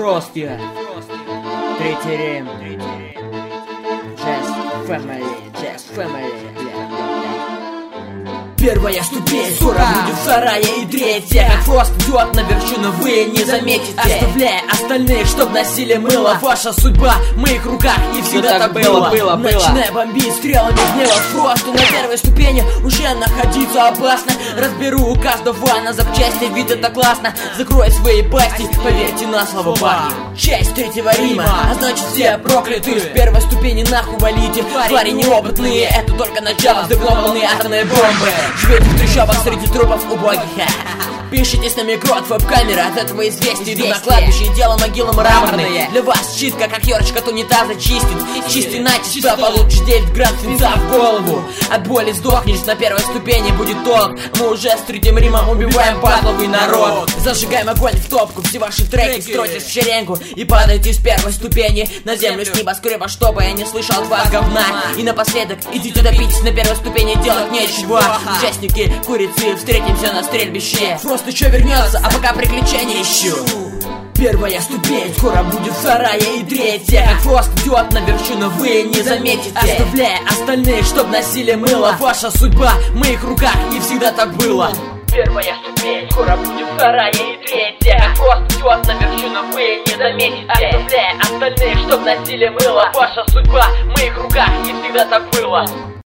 Frost, я. Третий Рим. Just family, Первая ступень, скоро будет вторая и третья. Как Фрост идет на вершину, вы не заметите, оставляя остальных, чтоб носили мыло. Ваша судьба в моих руках, и всегда так было. Начиная бомбить стрелами гнева, Фросту на первой ступени уже находиться опасно. Разберу у каждого на запчасти, ведь это классно. Закрой свои пасти, поверьте на слово Баки. Часть третьего Рима, а значит все прокляты. С первой ступени нахуй валите, твари неопытные. Это только начало, взрывные атомные бомбы. Живете в трущобах среди трупов убогих. Пишите с нами крот, веб-камера, от этого известия. Иду на кладбище, дело могила мраморные. Для вас чистка, как ёрочка от унитаза чистит. Чисти начисто, получишь 9 грамм свинца в голову. От боли сдохнешь, на первой ступени будет толк. Мы уже с третьим Римом убиваем падловый народ. Зажигаем огонь в топку, все ваши треки стройтесь в шеренгу и падайте с первой ступени на землю с небоскреба, чтобы я не слышал от вас говна. И напоследок идите допить, на первой ступени делать нечего. Участники курицы, встретимся на стрельбище. Фрост еще вернется, а пока приключения ищу. Первая ступень, скоро будет вторая и третья. Как Фрост идет на вершину, вы не заметите, оставляя остальных, чтоб носили мыло. Ваша судьба в моих руках, и всегда так было. Первая ступень, скоро будет вторая и третья. Как Фрост идет на вершину, вы не заметите, оставляя остальных, чтоб носили мыло. Ваша судьба в моих руках, и всегда так было.